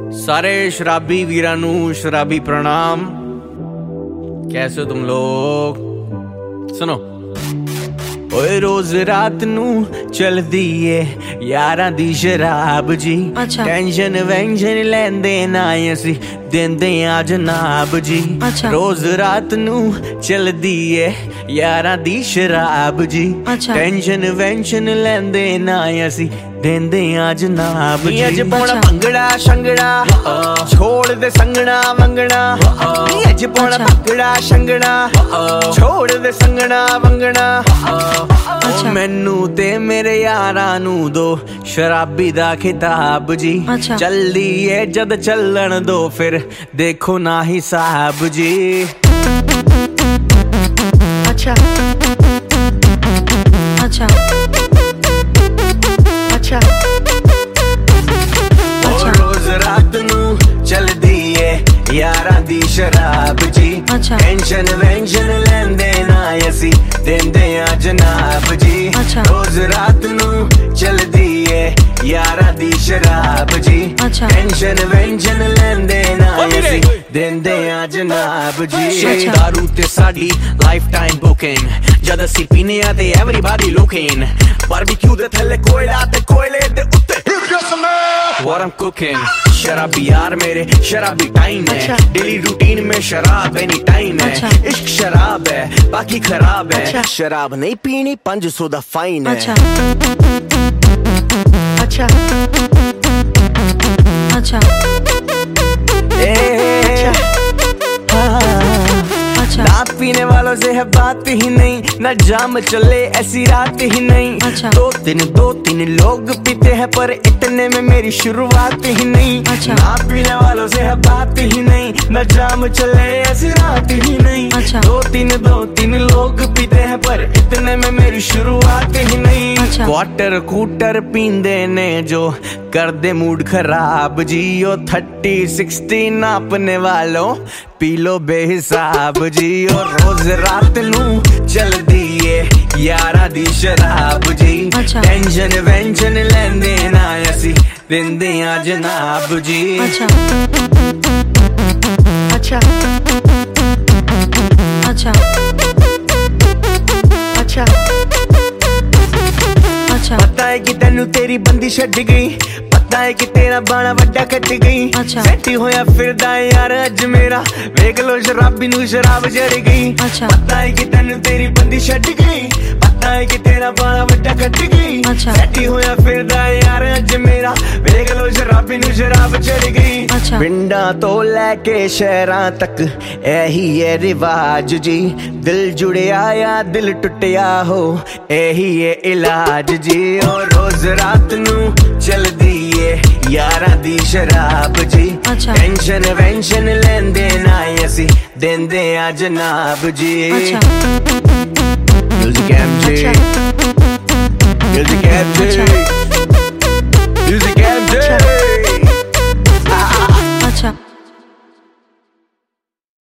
सारे शराबी वीरां नू शराबी प्रणाम। कैसे हो तुम लोग? सुनो, ओए रोज रात नू चलदी है यारां दी शराब जी। अच्छा। टेंशन वेंशन लेंदे ना असी देंदे आ जनाब जी। अच्छा। रोज रात नू चलदी है यारां दी शराब जी। अच्छा। टेंशन वेंशन लेंदे ना असी देंदे आ जनाब जी। अज पौना अच्छा। भंगड़ा शंगड़ा छोड़ दे संगना वंगना। अज पौना अच्छा। भंगड़ा शंगड़ा छोड़ दे संगना वंगना। अच्छा। मैनू ते मेरे यारां नू दो शराबी दा खिताब जी। अच्छा। चलदी है जद चलन दो फिर देखो ना हिसाब जी। अच्छा अच्छा अच्छा अच्छा। रोज रात नू चलदी है यारां दी शराब जी। अच्छा। टेंशन वेंशन लेंदे ना असी देंदे आ जनाब जी। अच्छा। रोज रात नू चलदी है यारां दी शराब जी। अच्छा। टेंशन वेंशन लेंदे ना असी देंदे आ जनाब जी। अच्छा। दारू ते साडी लाइफ टाइम बुकिंग जद असी पीने आ ते एवरीबॉडी लुकिंग। बारबेक्यू दे थल्ले कोयला ते कोयले दे उत्ते What I'm cooking, शराबी यार मेरे शराबी टाइम है। अच्छा। डेली रूटीन में शराब एनी टाइम है। अच्छा। इश्क शराब है बाकी खराब है। अच्छा। शराब नहीं पीनी 500 दा फाइन है। अच्छा अच्छा अच्छा अच्छा। ना पीने वालों से है बात ही नहीं, ना जाम चले ऐसी रात ही नहीं। अच्छा। दो तीन लोग पीते हैं पर इतने में मेरी शुरुआत ही नहीं। अच्छा। ना पीने वालों से है बात ही नहीं, ना जाम चले ऐसी रात ही नहीं। अच्छा। दो तीन लोग पीते हैं पर इतने में मेरी शुरुआत ही नहीं। अच्छा। क्वार्टर कूटर पींदे ने जो कर दे मूड खराब जी। ओ 30-60 नापने वालों पी लो बेहिसाब जी। और रोज रात नू चलदी है यारां दी शराब जी। अच्छा। टेंशन वेंशन लेंदे ना असी देंदे आ जनाब जी। अच्छा अच्छा अच्छा अच्छा अच्छा। पता है कि तेनू तेरी बंदी छड्ड गई, पता है कि तेरा बाणा वड्डा कट गई। अच्छा। सैटी होया फिरदा है यार अज मेरा वेख लो शराबी नू शराब चढ़ गई। अच्छा। पता है कि तेनू तेरी बंदी छड्ड गई, पता है कि तेरा बाणा वड्डा कट गई। अच्छा। सैटी होया फिरदा है यार अज मेरा वेख लो शराबी नू शराब चढ़ गई। अच्छा। पिंडा तो लैके शहरां तक यही है रिवाज जी। दिल जुड़िया या दिल टुटिया हो यही है इलाज जी। और रोज रात नू चलदी है यारां दी शराब जी। अच्छा। टेंशन वेंशन लेंदे ना असी देंदे आ जनाब जी। अच्छा म्यूजिक एमजे। अच्छा।